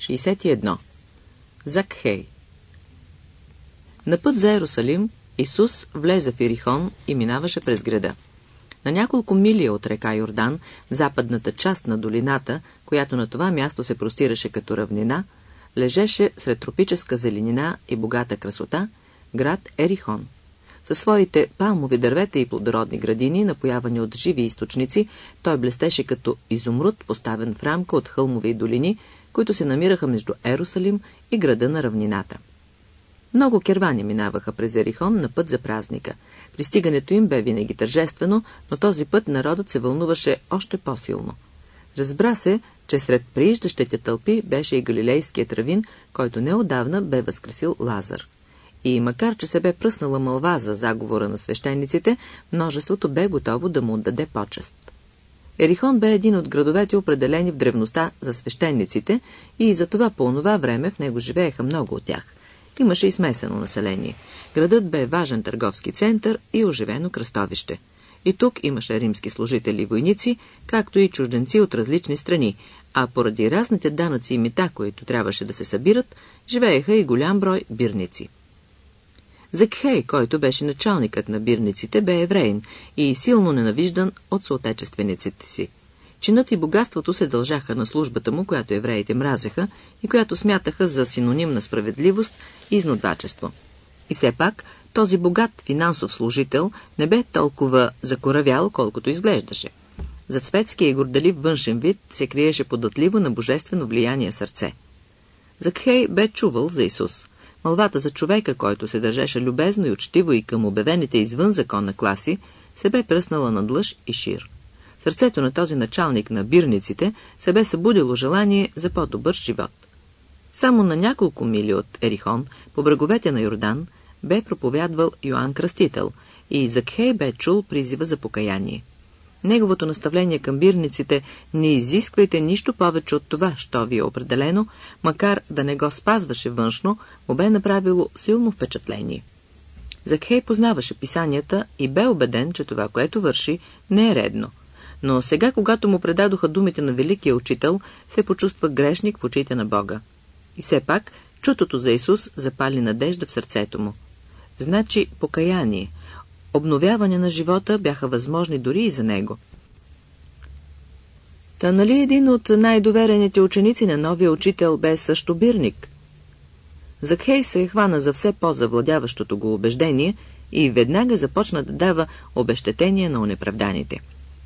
61. Закхей. На път за Йерусалим Исус влезе в Иерихон и минаваше през града. На няколко мили от река Йордан, в западната част на долината, която на това място се простираше като равнина, лежеше сред тропическа зеленина и богата красота град Ерихон. Със своите палмови дървета и плодородни градини, напоявани от живи източници, той блестеше като изумруд, поставен в рамка от хълмове и долини, които се намираха между Йерусалим и града на равнината. Много кервани минаваха през Ерихон на път за празника. Пристигането им бе винаги тържествено, но този път народът се вълнуваше още по-силно. Разбра се, че сред прииждащите тълпи беше и галилейският равин, който неотдавна бе възкресил Лазар. И макар че се бе пръснала мълва за заговора на свещениците, множеството бе готово да му отдаде почест. Ерихон бе един от градовете, определени в древността за свещениците, и затова по онова време в него живееха много от тях. Имаше и смесено население. Градът бе важен търговски център и оживено кръстовище. И тук имаше римски служители и войници, както и чужденци от различни страни, а поради разните данъци и мита, които трябваше да се събират, живееха и голям брой бирници. Закхей, който беше началникът на бирниците, бе евреин и силно ненавиждан от съотечествениците си. Чинът и богатството се дължаха на службата му, която евреите мразеха и която смятаха за синоним на справедливост и изнудвачество. И все пак този богат финансов служител не бе толкова закоравял, колкото изглеждаше. Зад светския и горделив външен вид се криеше податливо на божествено влияние сърце. Закхей бе чувал за Исус. Мълвата за човека, който се държеше любезно и учтиво и към обявените извън закона класи, се бе пръснала над лъж и шир. В сърцето на този началник на бирниците се бе събудило желание за по-добър живот. Само на няколко мили от Ерихон, по бреговете на Йордан, бе проповядвал Йоан Кръстител и Закхей бе чул призива за покаяние. Неговото наставление към бирниците: не изисквайте нищо повече от това, що ви е определено, макар да не го спазваше външно, му бе направило силно впечатление. Закхей познаваше писанията и бе убеден, че това, което върши, не е редно. Но сега, когато му предадоха думите на великия учител, се почувства грешник в очите на Бога. И все пак, чутото за Исус запали надежда в сърцето му. Значи покаяние, обновяване на живота бяха възможни дори и за него. Та нали един от най-доверените ученици на новия учител бе също бирник? Закхей се хвана за все по-завладяващото го убеждение и веднага започна да дава обезщетение на онеправданите.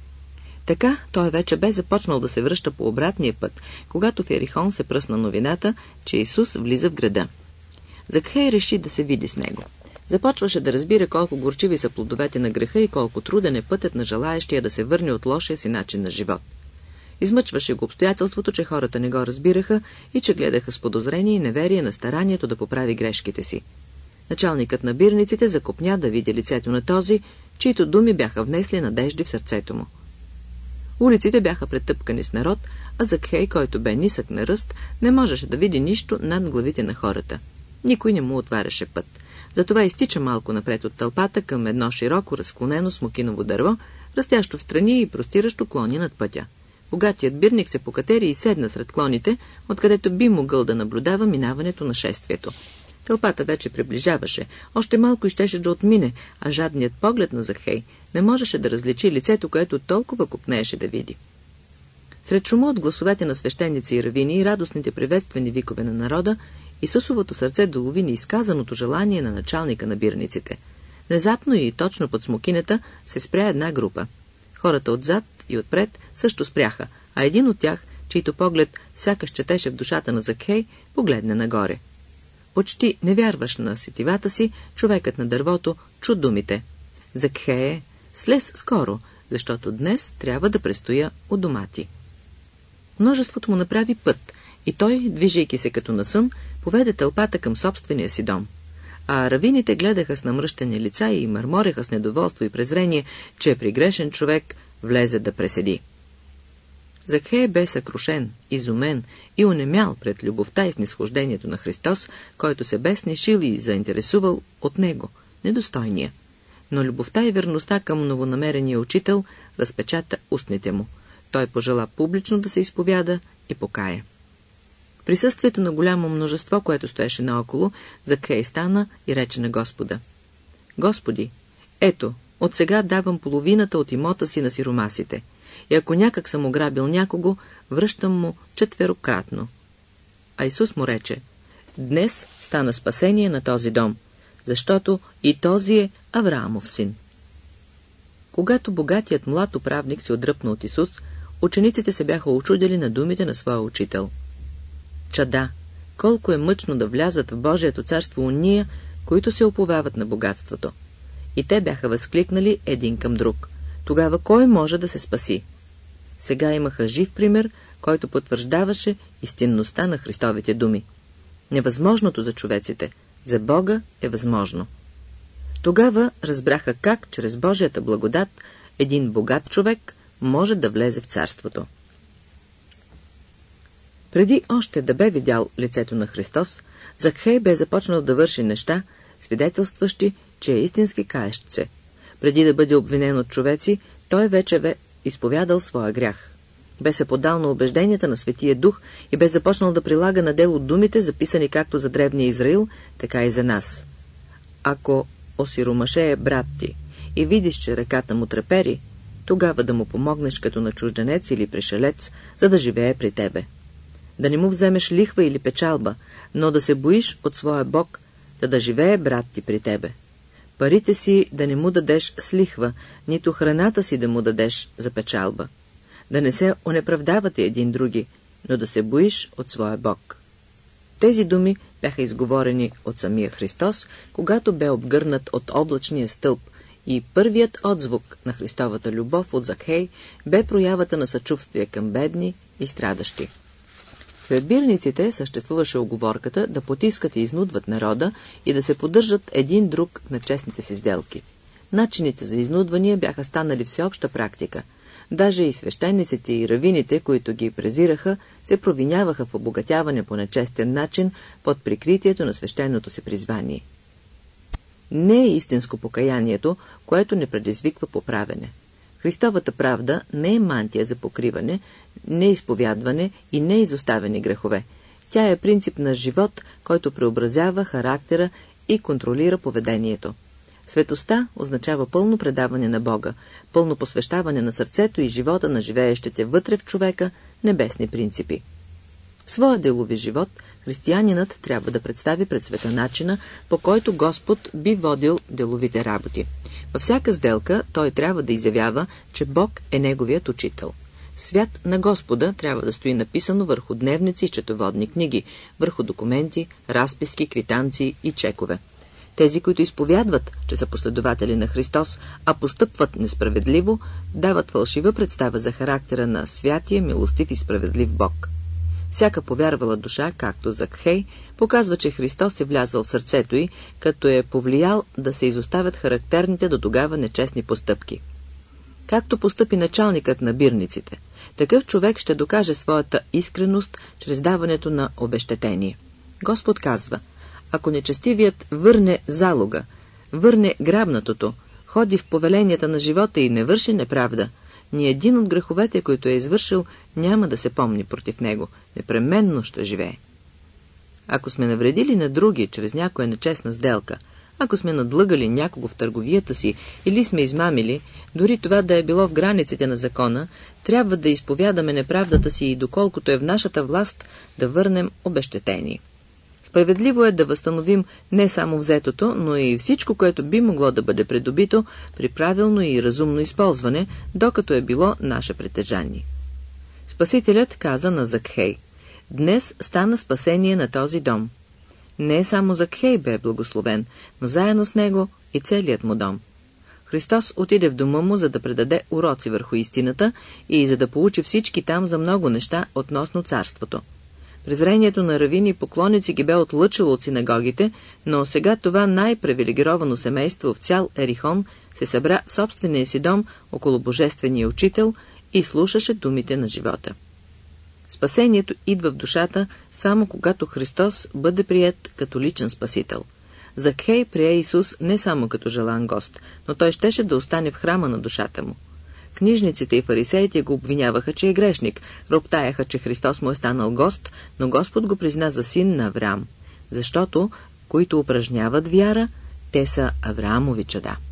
Така той вече бе започнал да се връща по обратния път, когато в Ерихон се пръсна новината, че Исус влиза в града. Закхей реши да се види с него. Започваше да разбира колко горчиви са плодовете на греха и колко труден е пътят на желаещия да се върне от лошия си начин на живот. Измъчваше го обстоятелството, че хората не го разбираха и че гледаха с подозрение и неверие на старанието да поправи грешките си. Началникът на бирниците закопня да види лицето на този, чието думи бяха внесли надежди в сърцето му. Улиците бяха претъпкани с народ, а Закхей, който бе нисък на ръст, не можеше да види нищо над главите на хората. Никой не му отваряше път. Затова изтича малко напред от тълпата към едно широко разклонено смокиново дърво, растящо в страни и простиращо клони над пътя. Богатият бирник се покатери и седна сред клоните, откъдето би могъл да наблюдава минаването на шествието. Тълпата вече приближаваше, още малко и щеше да отмине, а жадният поглед на Закхей не можеше да различи лицето, което толкова копнееше да види. Сред шума от гласовете на свещеници и равини и радостните приветствени викове на народа, Исусовото сърце долови неизказаното желание на началника на бирниците. Внезапно и точно под смокинята се спря една група. Хората отзад и отпред също спряха, а един от тях, чийто поглед сякаш четеше в душата на Закхей, погледна нагоре. Почти не вярваш на сетивата си, човекът на дървото чу думите: Закхее, слез скоро, защото днес трябва да престоя у дома ти. Множеството му направи път и той, движейки се като на сън, поведе тълпата към собствения си дом. А равините гледаха с намръщени лица и мърмореха с недоволство и презрение, че пригрешен човек влезе да преседи. Закхей бе съкрушен, изумен и онемял пред любовта и снизхождението на Христос, който се бе снишил и заинтересувал от него, недостойния. Но любовта и верността към новонамерения учител разпечата устните му. Той пожела публично да се изповяда и покая. В присъствието на голямо множество, което стоеше наоколо, Закхей стана и рече на Господа: Господи, ето, от сега давам половината от имота си на сиромасите, и ако някак съм ограбил някого, връщам му четверократно. А Исус му рече: днес стана спасение на този дом, защото и този е Авраамов син. Когато богатият млад управник се отдръпна от Исус, учениците се бяха учудили на думите на своя учител. Чада, колко е мъчно да влязат в Божието царство уния, които се уповават на богатството. И те бяха възкликнали един към друг: тогава кой може да се спаси? Сега имаха жив пример, който потвърждаваше истинността на Христовите думи. Невъзможното за човеците, за Бога е възможно. Тогава разбраха как, чрез Божията благодат, един богат човек може да влезе в царството. Преди още да бе видял лицето на Христос, Закхей бе започнал да върши неща, свидетелстващи, че е истински каещ се. Преди да бъде обвинен от човеци, той вече бе изповядал своя грях. Бе се подал на убежденията на Светия Дух и бе започнал да прилага на дело думите, записани както за древния Израил, така и за нас. Ако осиромашее брат ти и видиш, че ръката му трепери, тогава да му помогнеш като на чужденец или пришелец, за да живее при тебе. Да не му вземеш лихва или печалба, но да се боиш от своя Бог, да живее брат ти при тебе. Парите си да не му дадеш с лихва, нито храната си да му дадеш за печалба. Да не се онеправдавате един други, но да се боиш от своя Бог. Тези думи бяха изговорени от самия Христос, когато бе обгърнат от облачния стълб, и първият отзвук на Христовата любов от Закхей бе проявата на съчувствие към бедни и страдащи. Сред бирниците съществуваше уговорката да потискат и изнудват народа и да се поддържат един друг на честните си сделки. Начините за изнудвания бяха станали всеобща практика. Даже и свещениците и равините, които ги презираха, се провиняваха в обогатяване по нечестен начин под прикритието на свещеното си призвание. Не е истинско покаянието, което не предизвиква поправене. Христовата правда не е мантия за покриване, не е изповядване и не е изоставени грехове. Тя е принцип на живот, който преобразява характера и контролира поведението. Светостта означава пълно предаване на Бога, пълно посвещаване на сърцето и живота на живеещите вътре в човека небесни принципи. В своя делови живот християнинът трябва да представи пред света начина, по който Господ би водил деловите работи. Във всяка сделка той трябва да изявява, че Бог е неговият учител. Свят на Господа трябва да стои написано върху дневници и счетоводни книги, върху документи, разписки, квитанции и чекове. Тези, които изповядват, че са последователи на Христос, а постъпват несправедливо, дават фалшива представа за характера на святия, милостив и справедлив Бог. Всяка повярвала душа, както Закхей, показва, че Христос е влязъл в сърцето й, като е повлиял да се изоставят характерните до тогава нечестни постъпки. Както постъпи началникът на бирниците, такъв човек ще докаже своята искреност чрез даването на обезщетение. Господ казва: ако нечестивият върне залога, върне грабнатото, ходи в повеленията на живота и не върши неправда, ни един от греховете, които е извършил, няма да се помни против него, непременно ще живее. Ако сме навредили на други чрез някоя нечестна сделка, ако сме надлъгали някого в търговията си или сме измамили, дори това да е било в границите на закона, трябва да изповядаме неправдата си и доколкото е в нашата власт да върнем обезщетение. Справедливо е да възстановим не само взетото, но и всичко, което би могло да бъде придобито при правилно и разумно използване, докато е било наше притежание. Спасителят каза на Закхей: днес стана спасение на този дом. Не само Закхей бе благословен, но заедно с него и целият му дом. Христос отиде в дома му, за да предаде уроци върху истината и за да поучи всички там за много неща относно царството. Презрението на равини и поклонници ги бе отлъчило от синагогите, но сега това най-привилегировано семейство в цял Ерихон се събра в собствения си дом около Божествения учител и слушаше думите на живота. Спасението идва в душата само когато Христос бъде приет като личен спасител. Закхей прие Исус не само като желан гост, но той щеше да остане в храма на душата му. Книжниците и фарисеите го обвиняваха, че е грешник, роптаяха, че Христос му е станал гост, но Господ го призна за син на Авраам, защото, които упражняват вяра, те са Авраамови чада.